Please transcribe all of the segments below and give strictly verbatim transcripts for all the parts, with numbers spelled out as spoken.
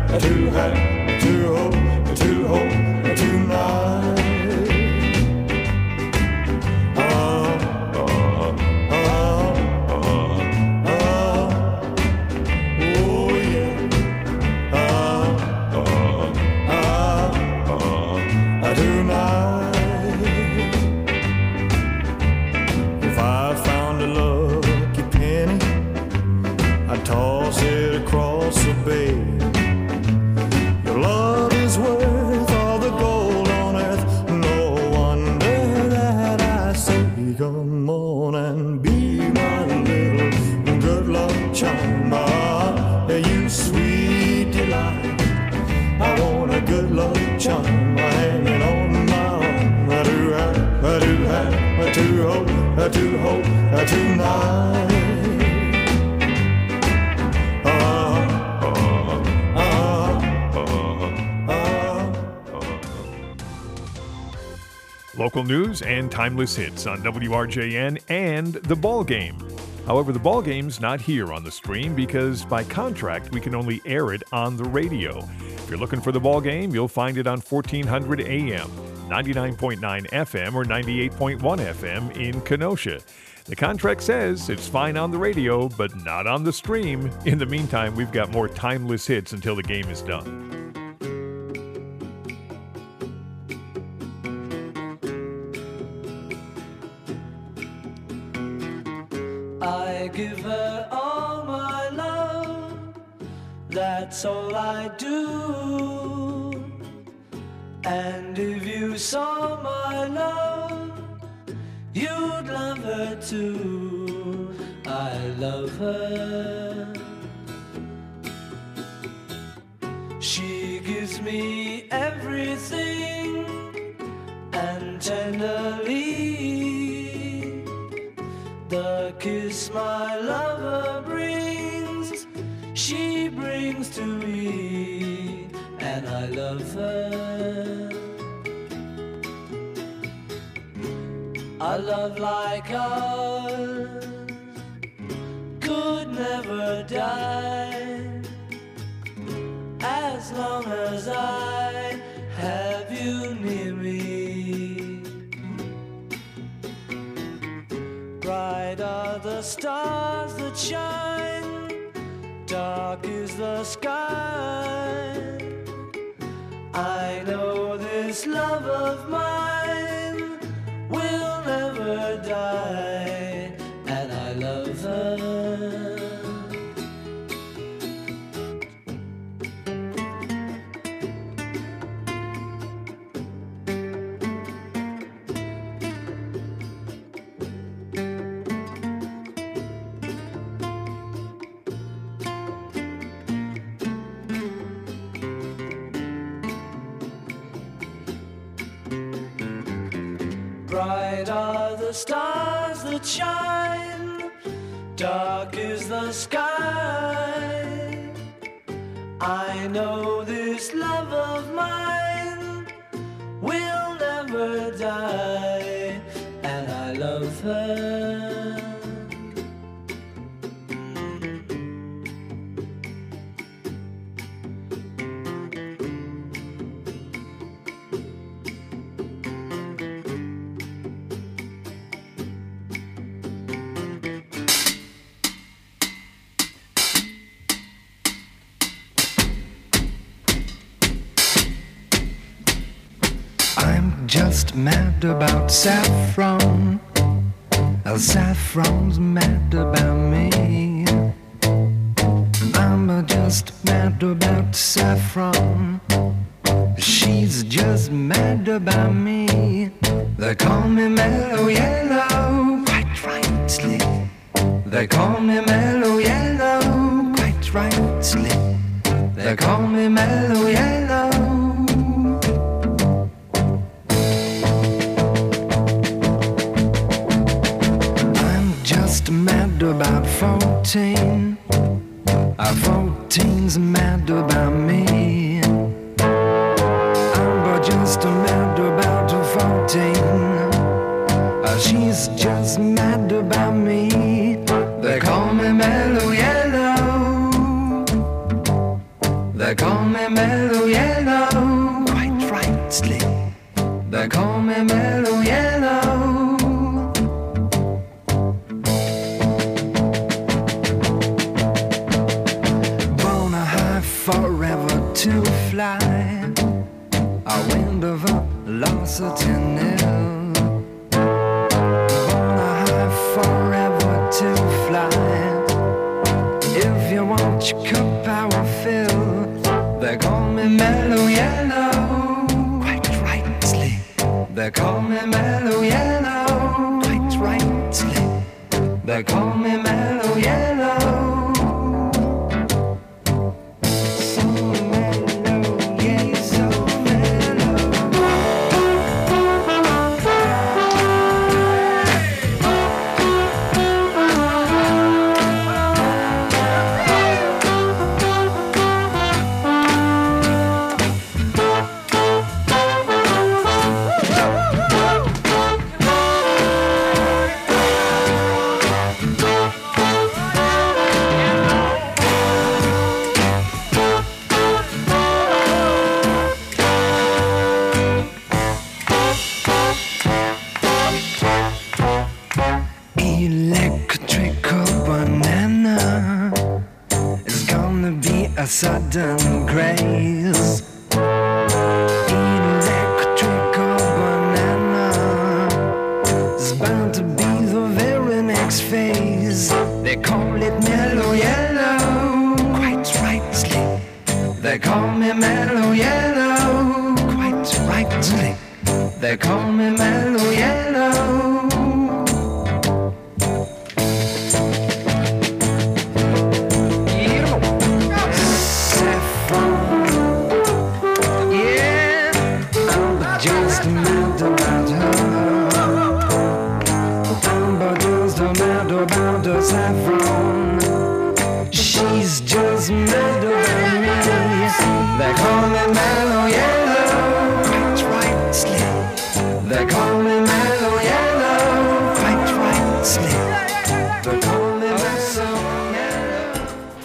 to have, to hope, to hope tonight. Toss it across the bay. Your love is worth all the gold on earth. No wonder that I say, come on and be my little good luck charm. Ah, you sweet delight. I want a good luck charm hanging on my arm. I do have, I do have, I do hope, I do hope, I tonight. Local news and timeless hits on W R J N and The Ball Game. However, The Ball Game's not here on the stream because by contract we can only air it on the radio. If you're looking for The Ball Game, you'll find it on fourteen hundred A M, ninety-nine point nine F M or ninety-eight point one F M in Kenosha. The contract says it's fine on the radio, but not on the stream. In the meantime, we've got more timeless hits until the game is done. I give her all my love, that's all I do. And if you saw my love, you'd love her too. I love her. She gives me everything, and tenderly the kiss my lover brings, she brings to me, and I love her. A love like ours could never die, as long as I have you near me. Bright are the stars that shine, dark is the sky. I know this love of mine will never die, and I love her. Bright are the stars that shine, dark is the sky. I know this love of mine will never die, and I love her. Just mad about saffron. Oh, saffron's mad about me. I'm just mad about saffron. She's just mad about me. They call me Mellow Yellow, quite rightly. They call me Mellow Yellow, quite rightly. They call me Mellow Yellow. Mad about fourteen. Uh, fourteen's mad about me. I'm just mad about fourteen. Uh, she's just mad about me. They call me Mellow Yellow. They call me Mellow Yellow, quite rightly. They call me Mellow Yellow. Born a high forever to fly, a wind of velocity nil. Born a high forever to fly. If you want your cup, I will fill. They call me Mellow Yellow, quite rightly. They call me Mellow Yellow, quite rightly. They call me Mellow Yellow. So mellow, yeah, so electrical banana is gonna be a sudden grace. Electrical banana is bound to be the very next phase. They call it Mellow Yellow, quite rightly. They call me Mellow Yellow, quite rightly. They call me Mellow Yellow. Saffron, she's just mad about me. They call me Mellow Yellow, quite rightly. They call me Mellow Yellow, quite rightly. They call me Mellow Yellow.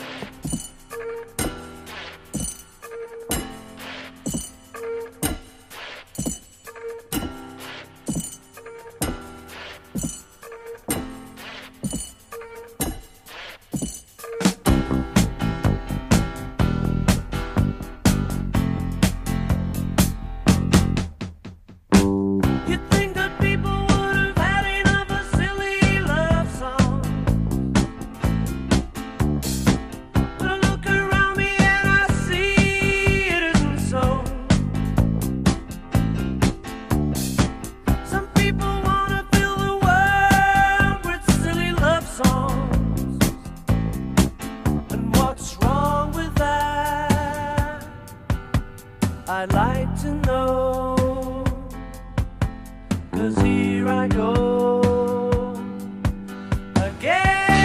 I'd like to know, 'cause here I go again.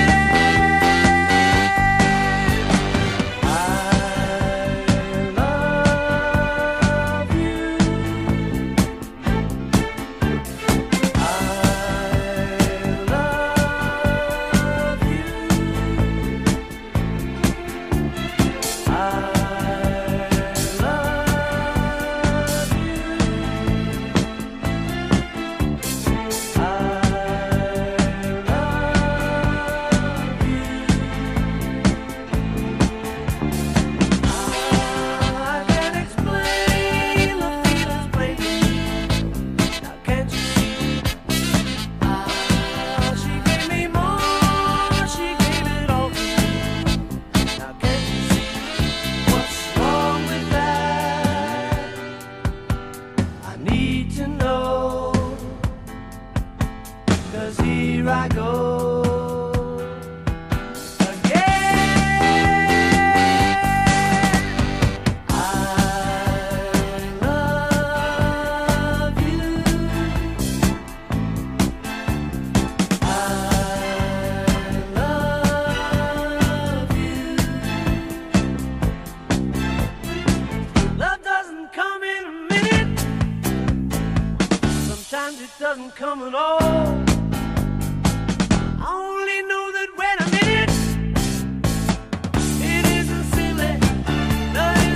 I love you. I love you. I here I go again. I love you. I love you. Love doesn't come in a minute. Sometimes it doesn't come at all. It isn't silly, not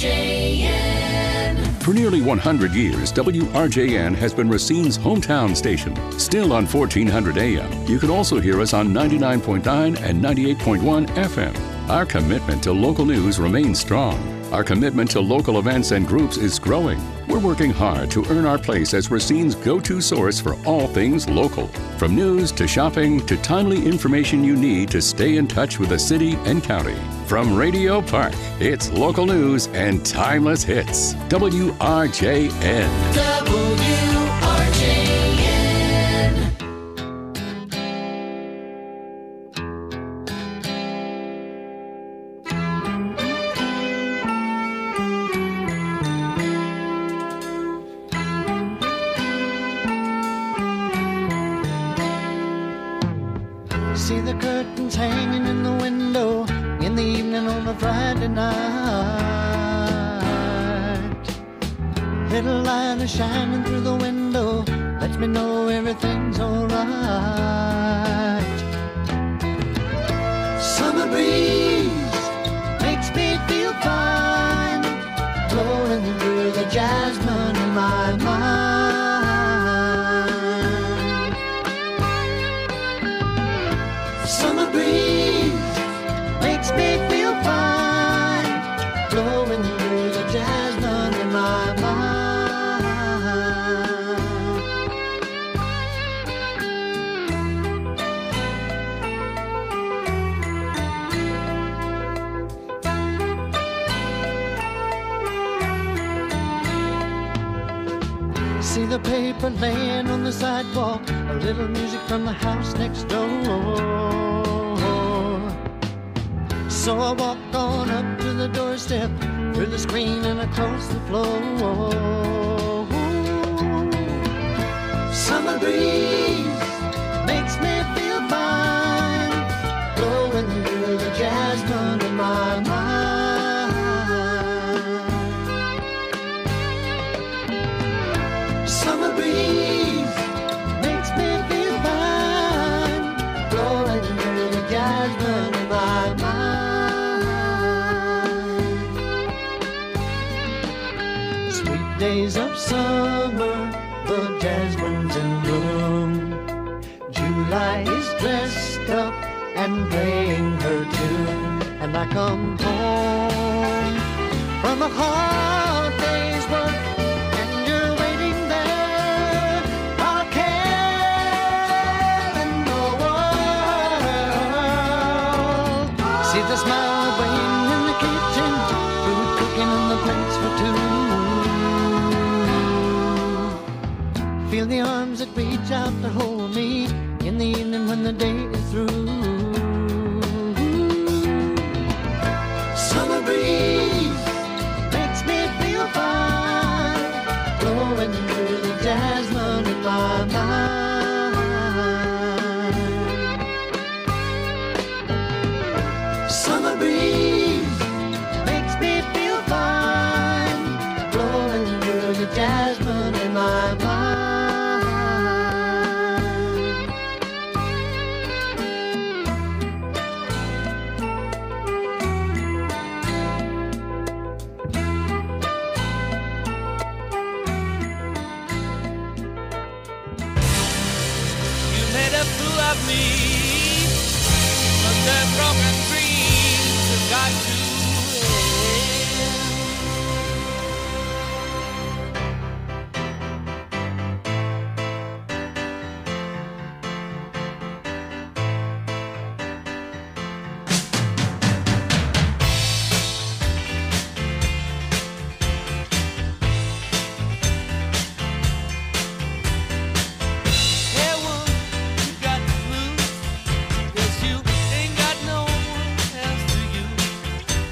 J N. For nearly one hundred years, W R J N has been Racine's hometown station. Still on fourteen hundred A M, you can also hear us on ninety-nine point nine and ninety-eight point one F M. Our commitment to local news remains strong. Our commitment to local events and groups is growing. We're working hard to earn our place as Racine's go-to source for all things local. From news to shopping to timely information you need to stay in touch with the city and county. From Radio Park, it's local news and timeless hits. W R J N. W R J N. See the curtains hanging in the window in the evening on a Friday night. Little light is shining through the window, lets me know everything's alright. Summer breeze makes me feel fine, blowing through the jasmine in my mind. Summer breeze makes me feel fine, blowing through the jasmine in my mind. See the paper laying on the sidewalk, a little music from the house next door. So I walk on up to the doorstep, through the screen and across the floor. Summer breeze makes me feel fine, blowing through the jasmine in my mind. Summer breeze makes me feel fine, blowing through the jasmine in my mind. Days of summer, the jasmine's in bloom. July is dressed up and playing her tune. And I come home from a hard day's work, and you're waiting there, all care in the world. See the smile waiting in the kitchen, food cooking and the plates for two. Feel the arms that reach out to hold me in the evening when the day is through. Summer breeze makes me feel fine, blowing through the jasmine in my mind. Summer breeze makes me feel fine, blowing through the jasmine in my mind. Yes, you ain't got no one else to use.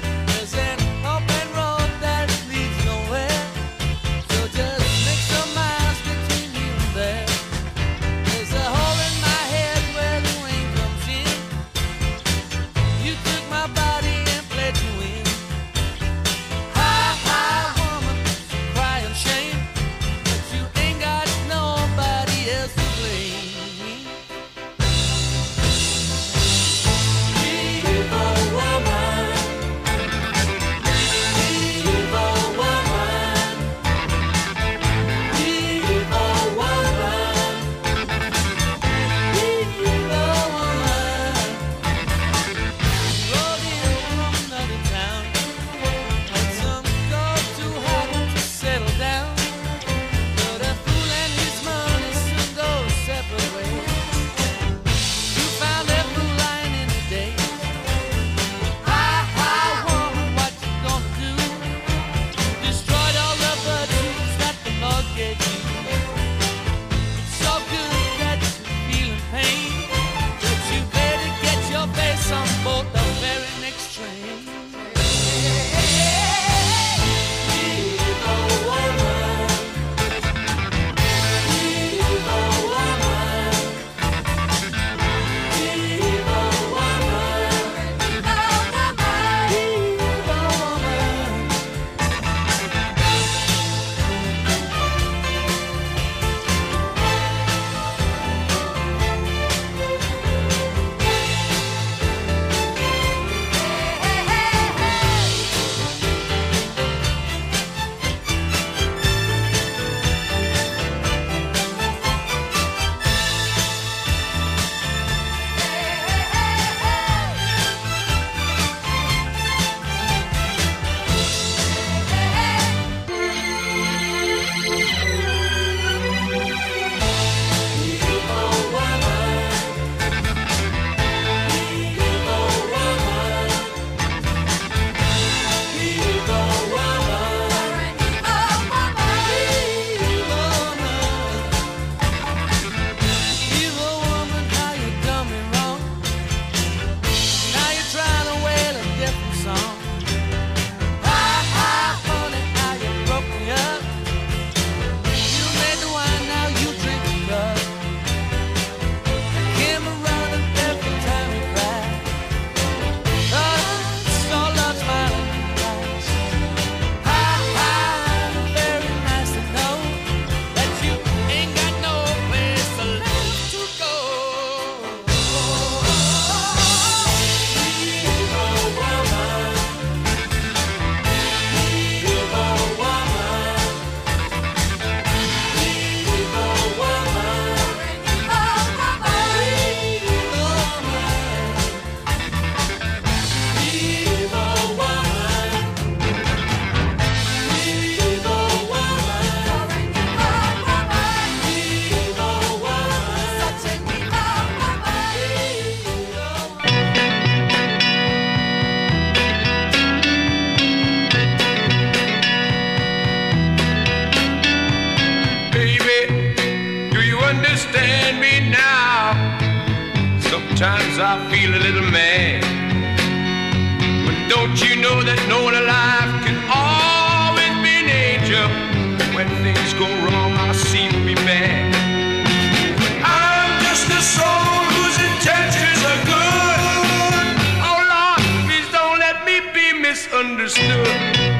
understand me now. Sometimes I feel a little mad, but don't you know that no one alive can always be an angel? When things go wrong, I seem to be bad. I'm just a soul whose intentions are good. Oh Lord, please don't let me be misunderstood.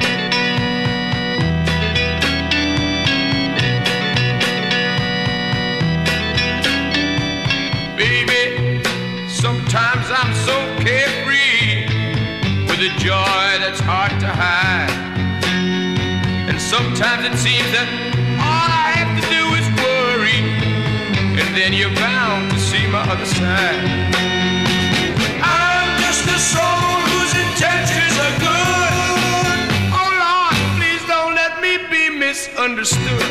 Sometimes I'm so carefree with a joy that's hard to hide. And sometimes it seems that all I have to do is worry, and then you're bound to see my other side. I'm just a soul whose intentions are good. Oh Lord, please don't let me be misunderstood.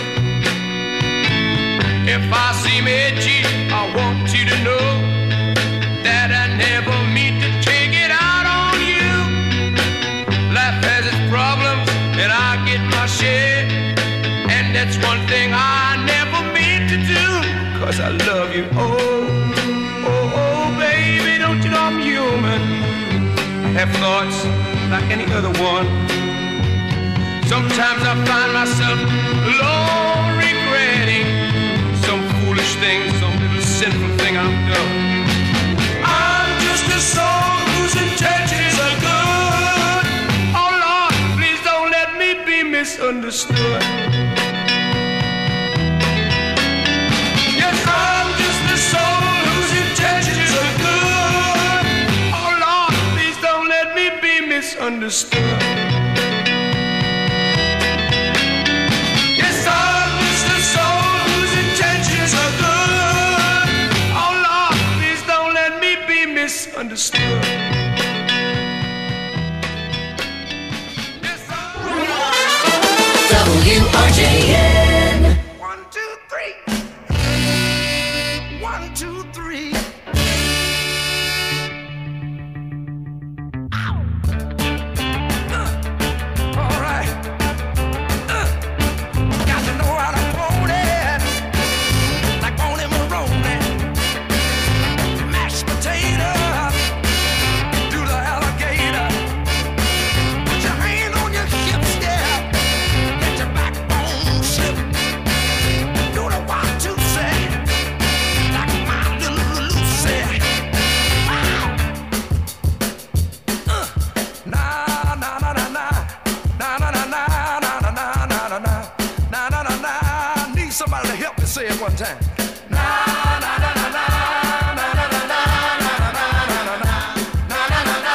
If I seem edgy, I want you to know that I never mean to take it out on you. Life has its problems, and I get my share. And that's one thing I never mean to do, 'cause I love you. Oh, oh, oh, baby, don't you know I'm human? I have thoughts like any other one. Sometimes I find myself alone regretting some foolish thing, some little sinful thing I've done. A soul whose intentions are good. Oh Lord, please don't let me be misunderstood. Yes, I'm just a soul whose intentions are good. Oh Lord, please don't let me be misunderstood. Yes, I'm just a soul whose intentions are good. Oh Lord, please don't let me be misunderstood. W R J N. One, two, three. One, two, three. Ow. Uh, all right. Uh, got to know how to hold it, like on him rolling. Mashed potato. Say it one time. Na na na na na na na na na na na na na na.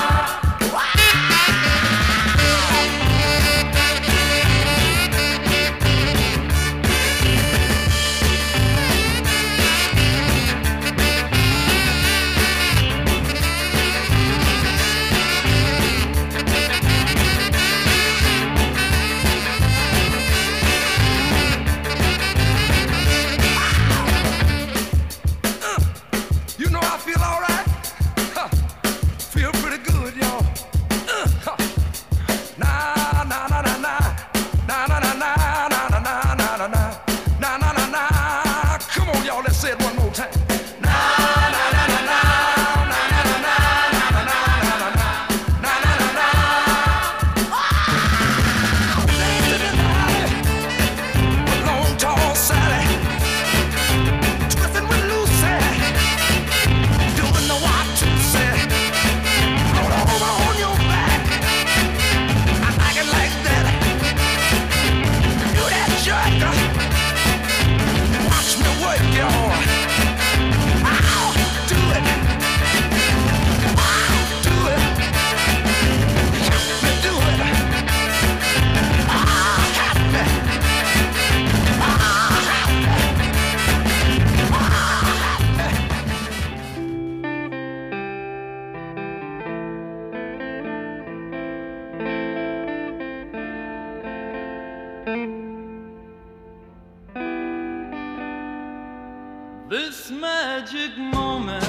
This magic moment,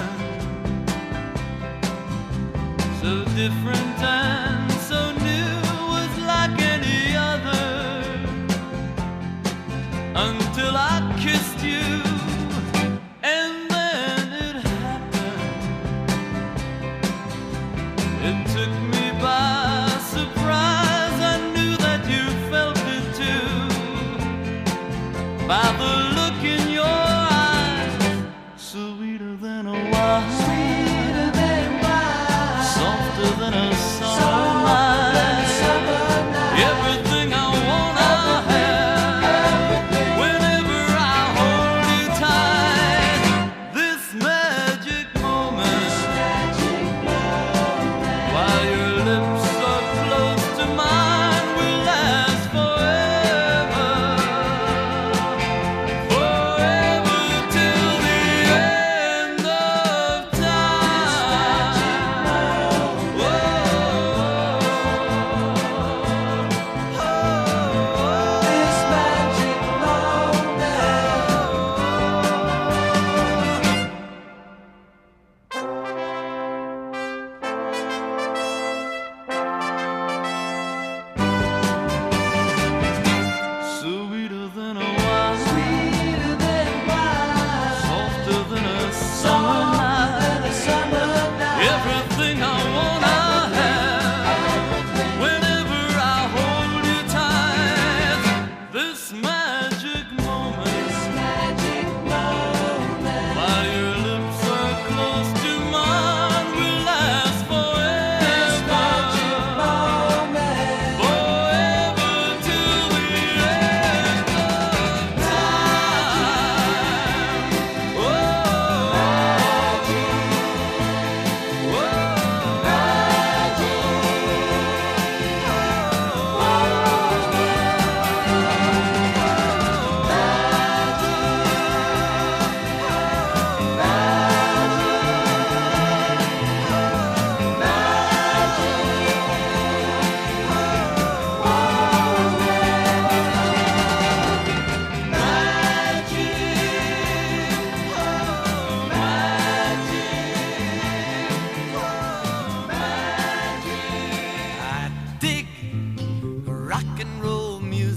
so different and so new, was like any other, until I kissed you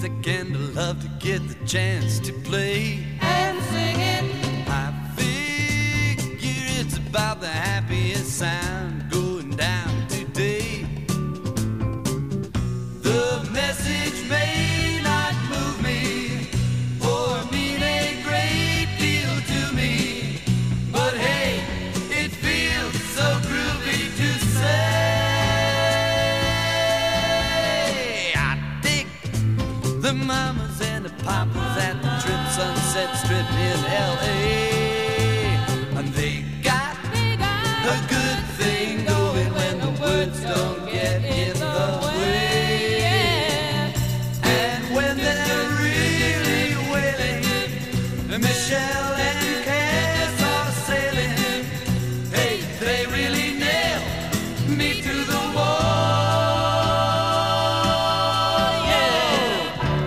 music and I love to get the chance to play and sing it. I figure it's about the happiest sound going down today. The message may not move me or mean a great deal to me, but hey, it feels so groovy to say. I dig the mamas and the papas at the Trip Sunset Strip in L A, and they got a good thing going when the words don't get in the way. And when they're really wailing, Michelle and Cass are sailing. Hey, they really nail me to the wall. Yeah.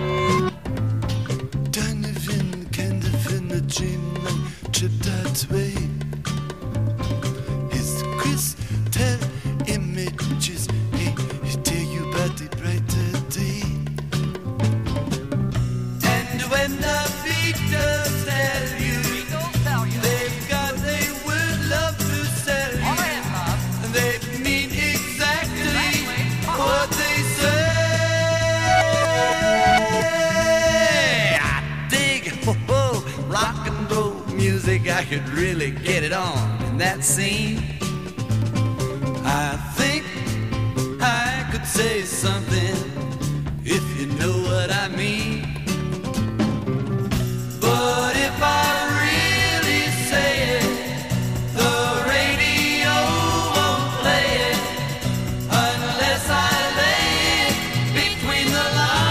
Donovan, Kendall, the dream man tripped that way. His crystal images, he, he tell you about the brighter day. And when the Beatles tell you they've got they would love to sell you, and they mean exactly what they say. I dig oh, oh, rock and roll music. I could really get it on in that scene. I think I could say something if you know what I mean. But if I really say it, the radio won't play it unless I lay it between the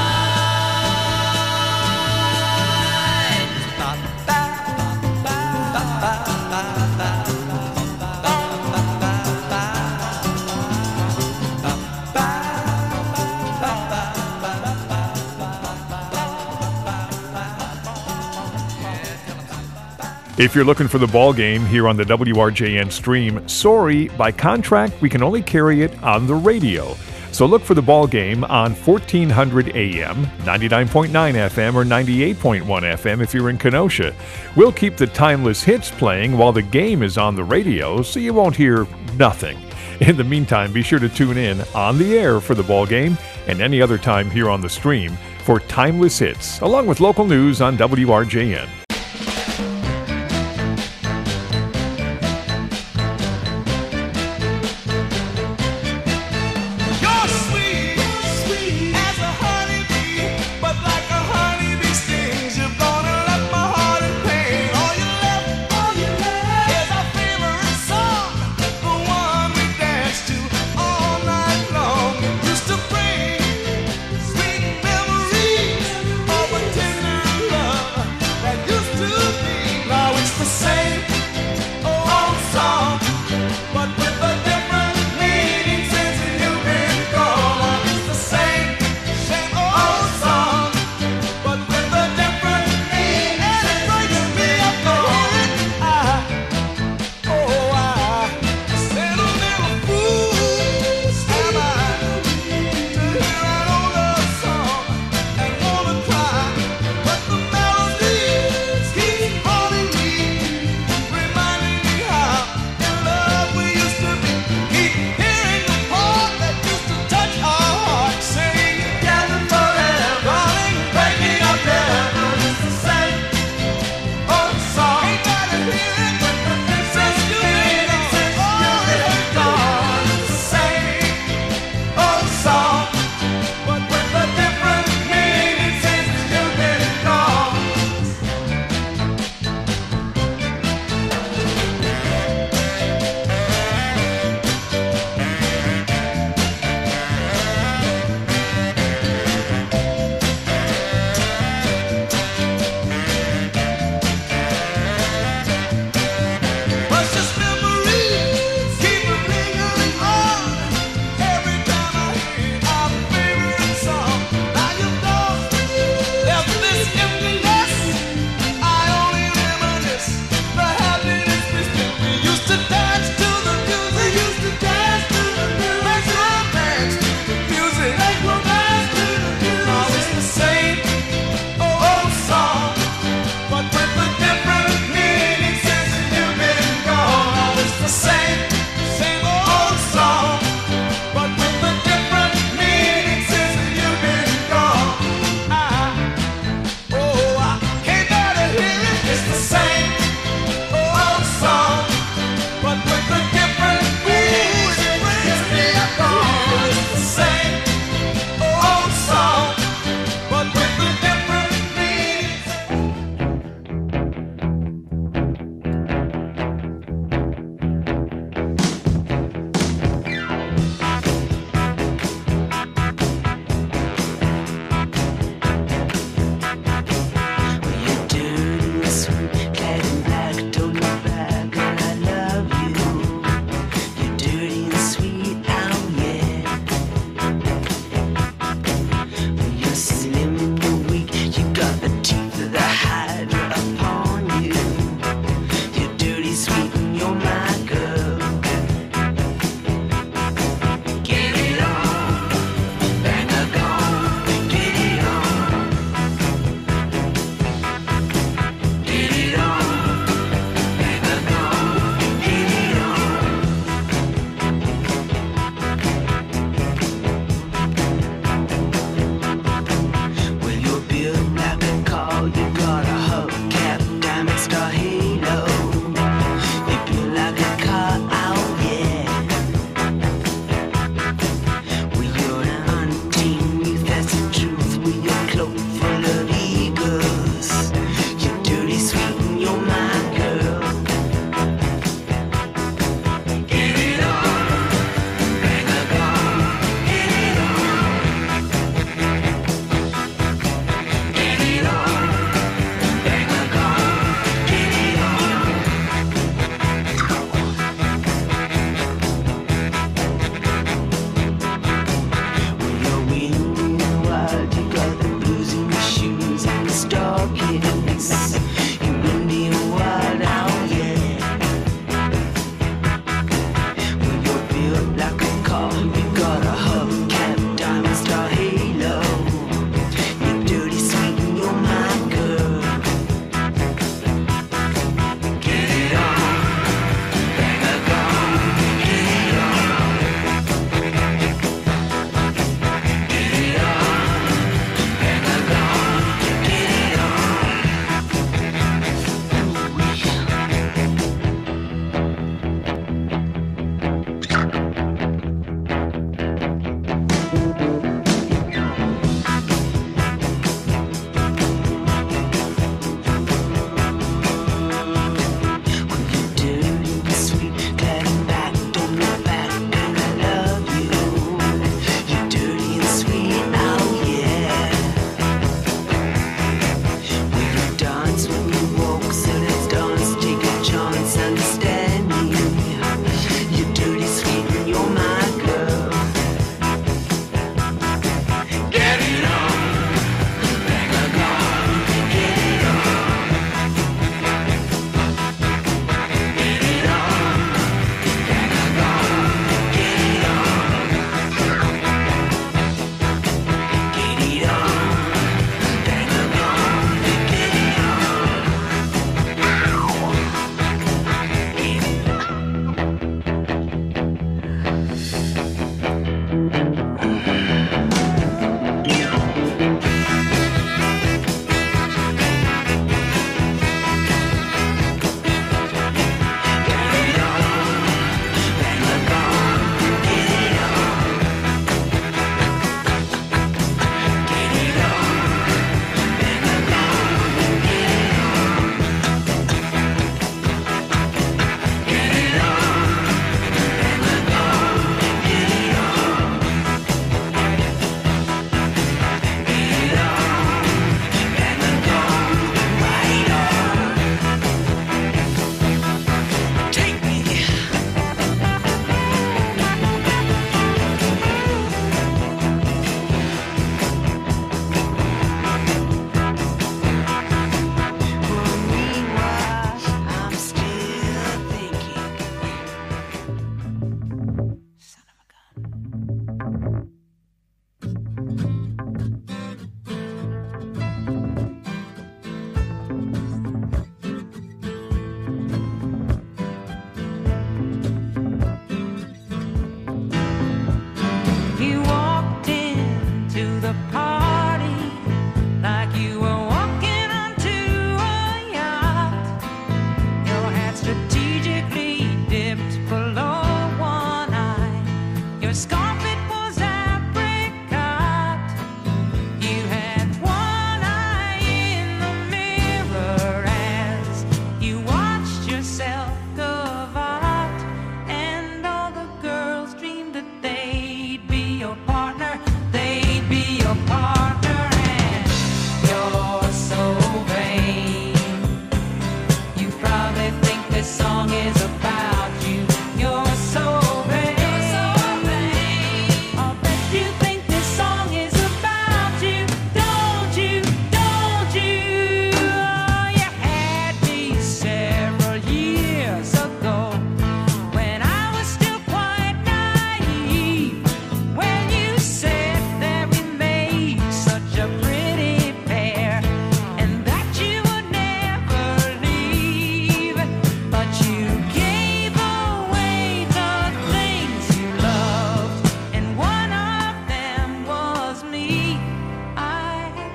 lines. Ba, ba, ba, ba, ba, ba, ba, ba, ba, ba, ba. If you're looking for the ball game here on the W R J N stream, sorry, by contract, we can only carry it on the radio. So look for the ball game on fourteen hundred A M, ninety-nine point nine F M, or ninety-eight point one F M if you're in Kenosha. We'll keep the timeless hits playing while the game is on the radio, so you won't hear nothing. In the meantime, be sure to tune in on the air for the ball game and any other time here on the stream for timeless hits, along with local news on W R J N. You're sweet, sweet as a honeybee, but like a honeybee stings, you're gonna left my heart in pain. All you left, all you left is our favorite song, the one we dance to all night long. Used to bring sweet memories of a tender love that used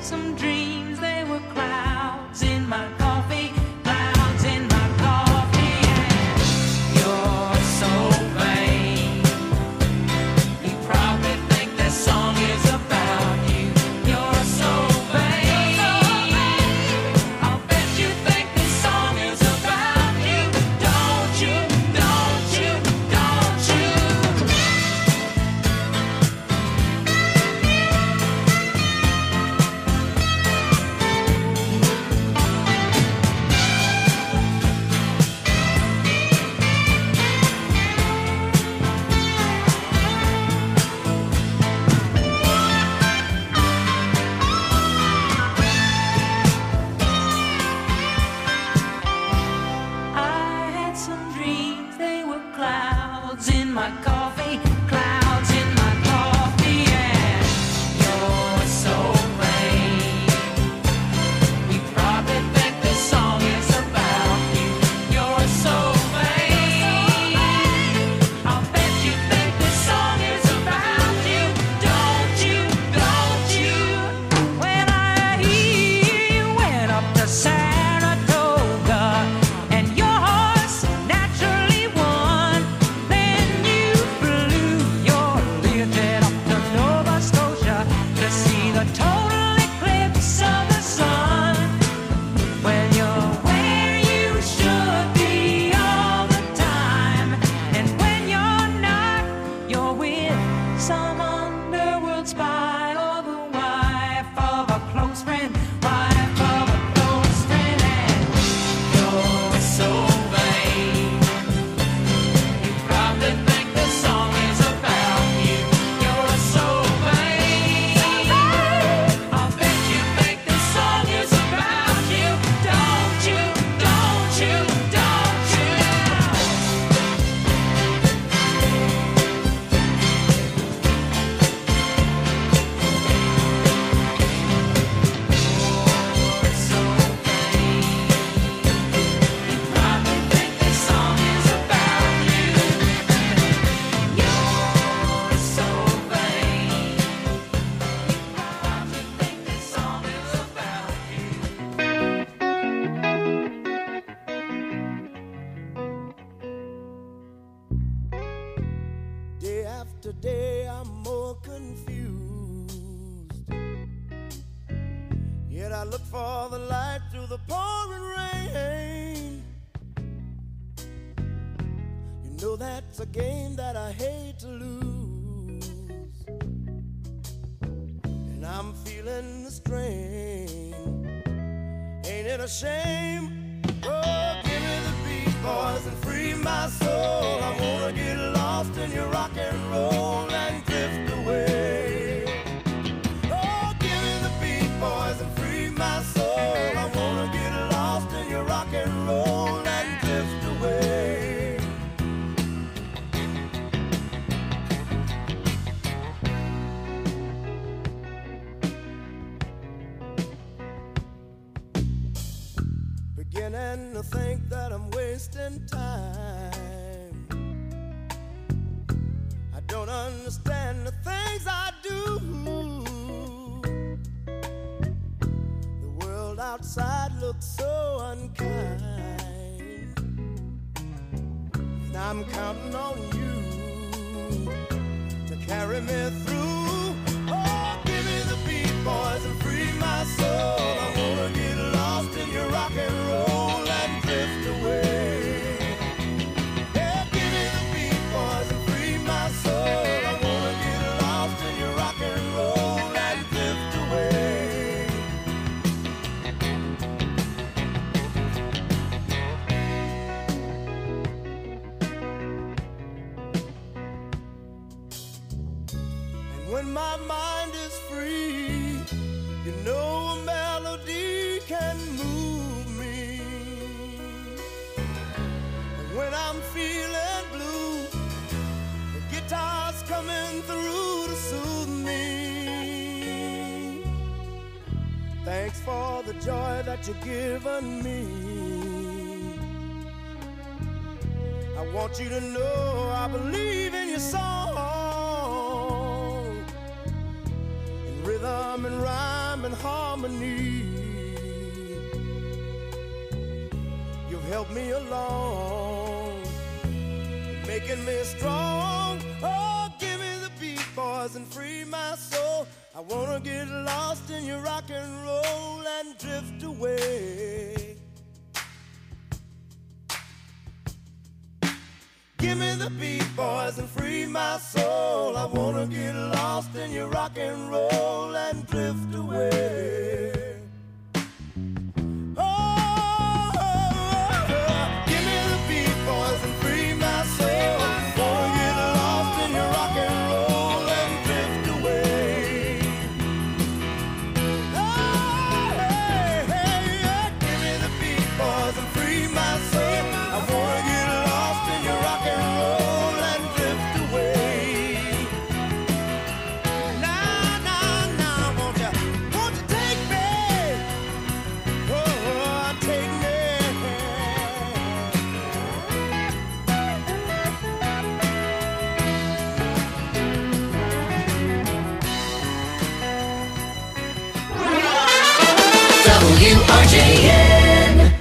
some dreams, they were clouds in my coffee, clouds in my coffee, and you're so vain. You probably think this song is about you. You're so vain. I'll bet you think this song is about you. Don't you, don't you, don't you? I had some dreams, they were clouds in my coffee, clouds in my coffee, and you're so vain. You probably think this song is about you. You're so vain. I'll bet you think this song is about you. Don't you, don't you? When I hear you went up to Saratoga and your horse naturally won, then you flew your Learjet up to Nova Scotia to see the total eclipse of the sun. Well, you're where you should be all the time, and when you're not, you're with some underworld spy or the wife of a close friend, wife of a close friend, and you're so vain. You probably think this song is about you. You're so vain. I'll bet you think this song is about you. Don't you, don't you, don't you? You're so vain. You probably think this song is about you. You're so vain. You probably think this song is about you. Day after day, I'm more confused. Yet I look for the light through the pouring rain. You know that's a game that I hate to lose. And I'm feeling the strain. Ain't it a shame? Oh, give me the beat, boys, and free my soul. I wanna get lost in your rock and roll and drift away. Oh, give me the beat, boys, and free my soul. I wanna get lost in your rock and roll and drift away. Beginning to think that I'm wasting time. I don't understand the things I do. The world outside looks so unkind, and I'm counting on you to carry me through. Oh, give me the beat, boys, and free my soul. I wanna get lost in your rock and roll and drift away. Yeah, give me the beat, boys, and free my soul. I wanna get lost in your rock and roll and drift away. And when my mind is free, you know a melody can move me. And when I'm feeling blue, the guitar's coming through to soothe me. Thanks for the joy that you've given me. I want you to know I believe in your song. In rhythm rhyme and rhyme and harmony. You've helped me along, making me strong. Oh, give me the beat, boys, and free my soul. I wanna get lost in your rock and roll and drift away. Give me the beat, boys, and free my soul. I wanna get lost in your rock and roll and drift away. Oh, oh, oh, oh. Give me the beat, boys, and free my soul. Wanna get lost in your rock and roll and drift away. Oh, hey, hey, yeah. Give me the beat, boys, and free my soul. I wanna get lost in your rock and roll and drift away. Now, now, now, won't you, won't you take me? Oh, take me. W R J N.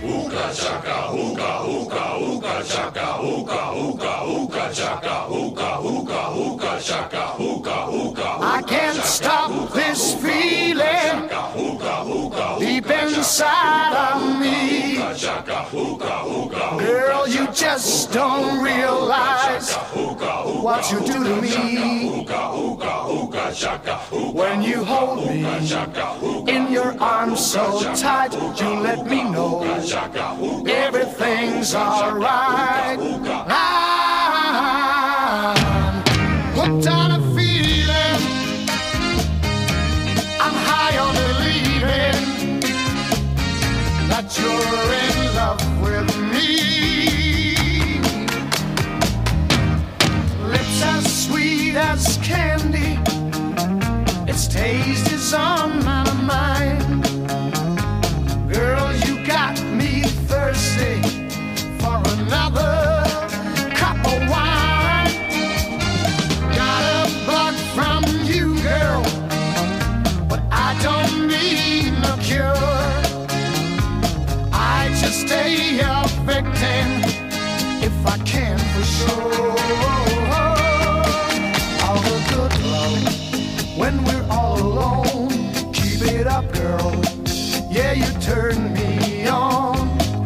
I can't stop this feeling deep inside of me. Girl, you just don't realize what you do to me. When you hold me in your arms so tight, you let me know everything's alright. I'm hooked on a feeling, I'm high on believing that you're in love with me. Lips as sweet as candy, its taste is on my mind. Girl, you got me thirsty for another cup of wine. Got a bug from you, girl, but I don't need no cure. I just stay a victim if I can for sure. All the good love when we're all alone. Keep it up, girl. Yeah, you turn me on.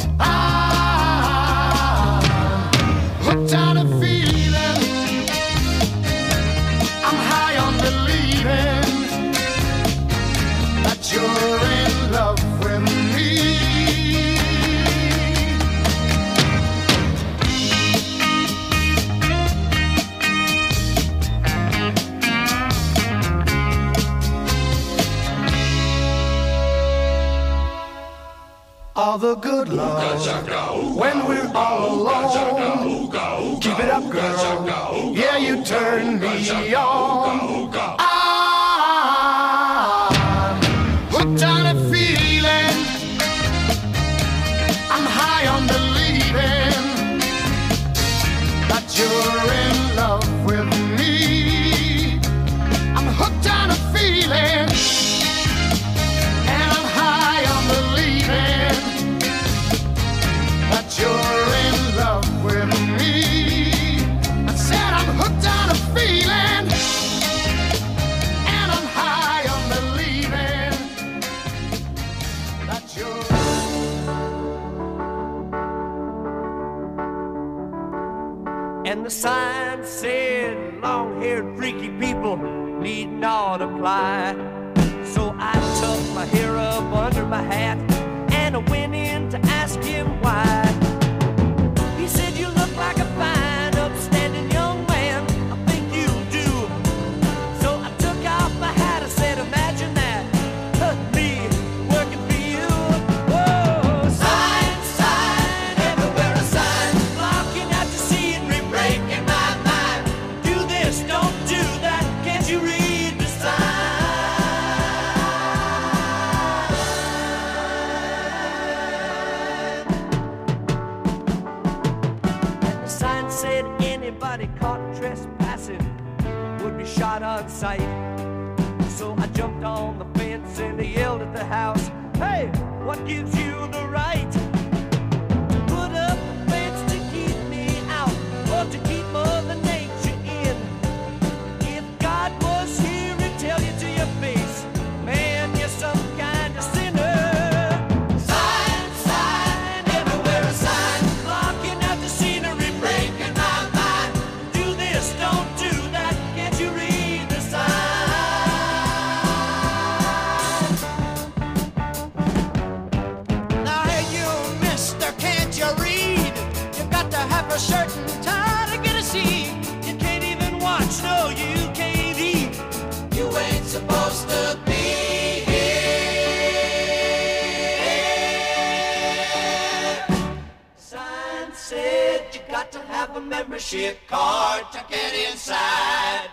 I'm hooked on a feeling, I'm high on believing that you're in love with me. All the good love when we're all alone. Keep it up, girl. Yeah, you turn me on. I'm hooked on a feeling, I'm high on believing that you're in love with me. I'm hooked on a feeling, and I'm high on believing that you're in love with me. I said I'm hooked on a feeling, and I'm high on believing that you're. And the sign said long-haired freaky people need not apply. So I tucked my hair up under my hat and I went in to ask him why. He said, you look like a fine, upstanding young man. I think you do. So I took off my hat. I said, imagine that, me working for you. Whoa, sign, sign, everywhere a sign, blocking out the scenery, breaking my mind. Do this, don't do that. Can't you read the sign? Said anybody caught trespassing would be shot on sight. So I jumped on the What gives you the right to put up a fence to keep me out or to keep Mother Nature in? If God was here, he'd tell you to your face, man, you're some kind of sinner. Sign, sign, everywhere a sign, blocking out the scenery, breaking my mind. Do this, don't do that, can't you read the sign? Now hey you, mister, can't you read? You've got to have a certain time to get a seat. You can't even watch, no, you can't eat. You ain't supposed to be here. Sign said you got to have a membership card to get inside.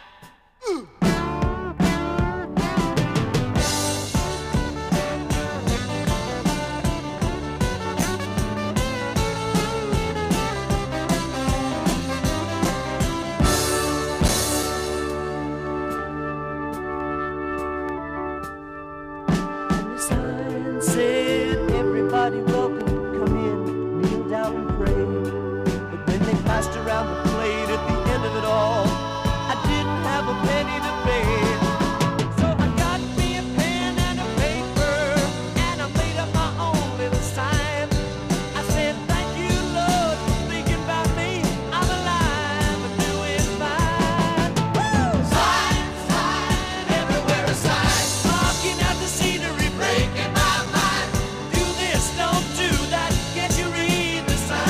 The sign said everybody welcome, come in, kneel down and pray. But when they passed around the plate at the end of it all, I didn't have a penny to pay. So I got me a pen and a paper, and I made up my own little sign. I said, thank you, Lord, for thinking about me. I'm alive and doing fine. Woo! Sign, sign, everywhere a sign, blocking out the scenery, breaking my mind. Do this, don't do that, can't you read the sign?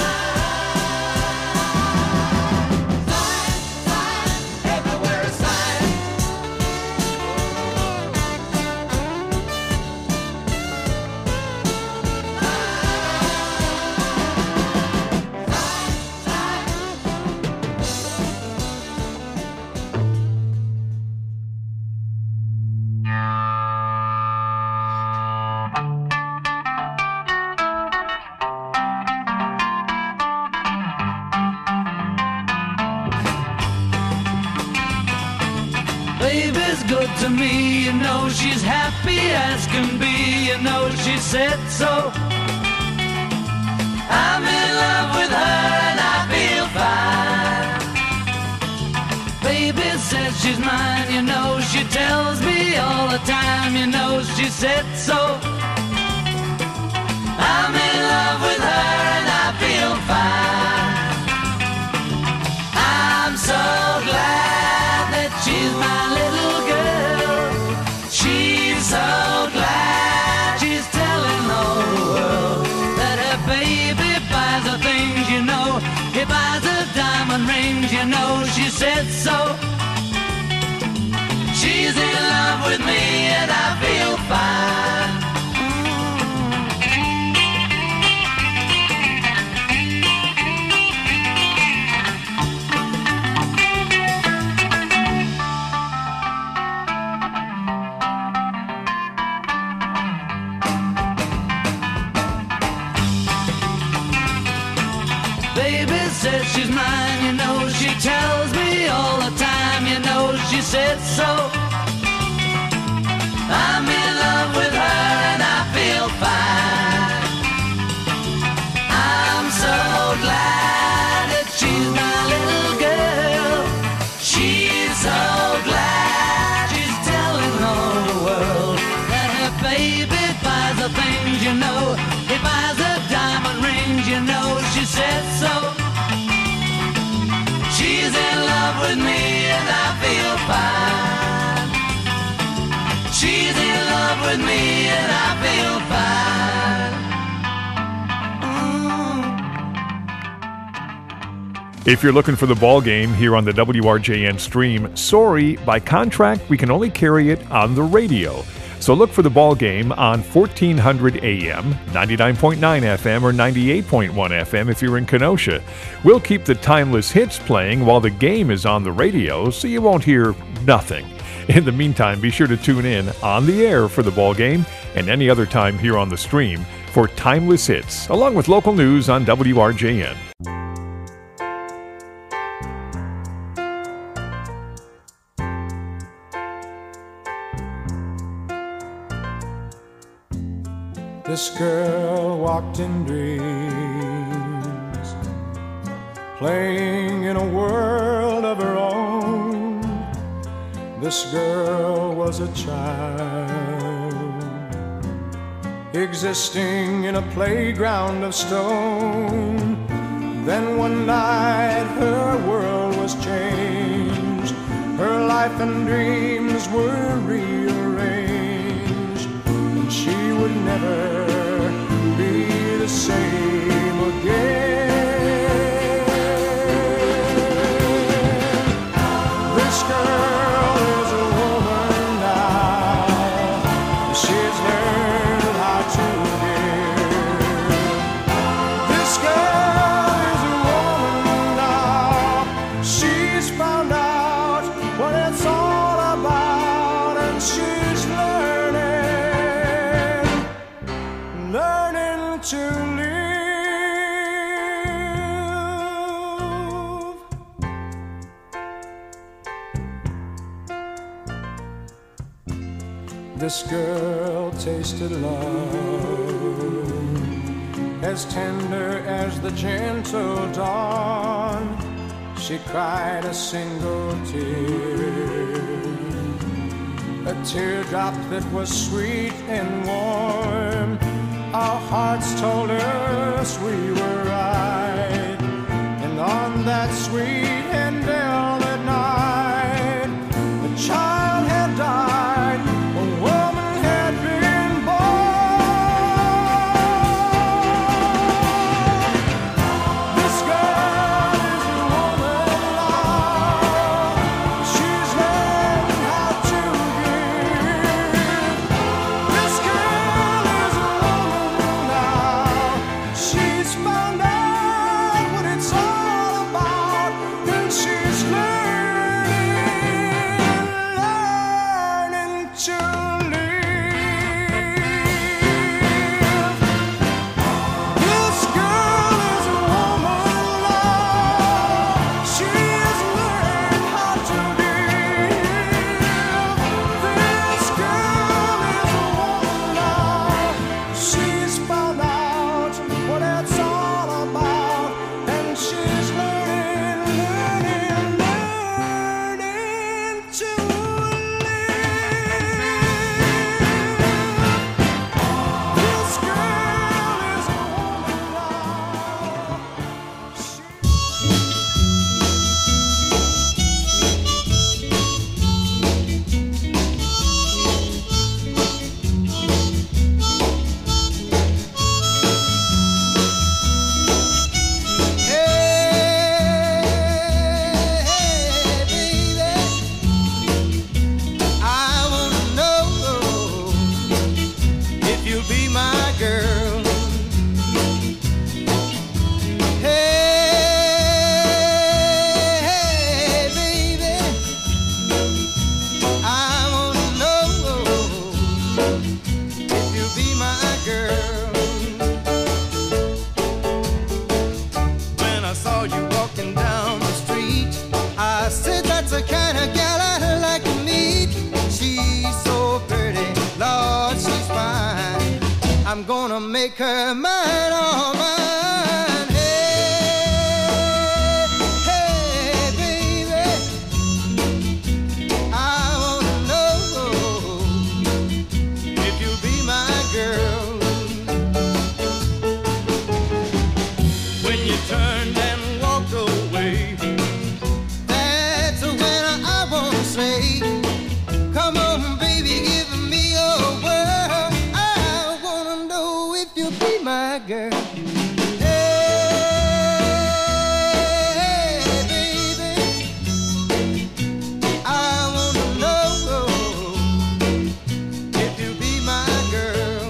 Sign, sign, everywhere a sign. Baby's good to me, you know she's happy as can be, you know she said so. I'm in love with her and I feel fine. Baby says she's mine, you know she tells me all the time, you know she said so. I'm in love with her and I feel fine. I'm so glad that she's my little girl. She's so glad she's telling the whole world that her baby buys her things, you know. He buys her diamond rings, you know. She said so. She's in love with me and I feel fine. Baby says she's mine, you know. She tells me all the time, you know. She said so. I'm in love with her and I feel fine. I'm so glad that she's my little girl. She's so glad she's telling the whole world that her baby buys her things, you know. He buys her diamond rings, you know. She said so. She's in love with me and I feel fine. She's in love with me and I feel fine. Mm. If you're looking for the ball game here on the W R J N stream, sorry, by contract we can only carry it on the radio. So look for the ball game on fourteen hundred A M, ninety-nine point nine F M, or ninety-eight point one F M if you're in Kenosha. We'll keep the timeless hits playing while the game is on the radio, so you won't hear nothing. In the meantime, be sure to tune in on the air for the ball game and any other time here on the stream for timeless hits, along with local news on W R J N. This girl walked in dreams, playing in a world of her own. This girl was a child, existing in a playground of stone. Then one night her world was changed, her life and dreams were rearranged, and she would never be the same again. This girl is a woman now, she's learned how to give. This girl is a woman now, she's found out what it's all about, and she's learning, learning to live. This girl tasted love, as tender as the gentle dawn. She cried a single tear, a teardrop that was sweet and warm. Our hearts told us we were right, and on that sweet and velvet night, the child had died, a woman had been born. This girl is a woman now, she's learned how to give. This girl is a woman now, she's found out what it's all about, and she's learning, learning to live. This girl is a woman now, she's learned how to live. This girl is a woman now, she's found out what it's all about, and she's learning, learning, learning to live. This girl is a woman now. When I saw you walking down the street, I said that's the kind of gal I'd like to meet. She's so pretty, Lord, she's fine. I'm gonna make her mine, all mine. Hey, hey, baby, I wanna know if you'll be my girl. When you turned and walked away, that's when I wanna say, come on, baby, give me your word. I wanna know if you'll be my girl. Hey, baby, I wanna know if you'll be my girl.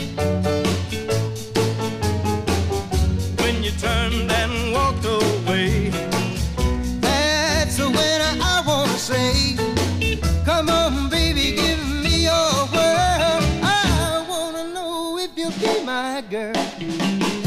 When you turned and walked away, that's when I wanna say, come on, baby, give me your word. I wanna know if you'll be my girl.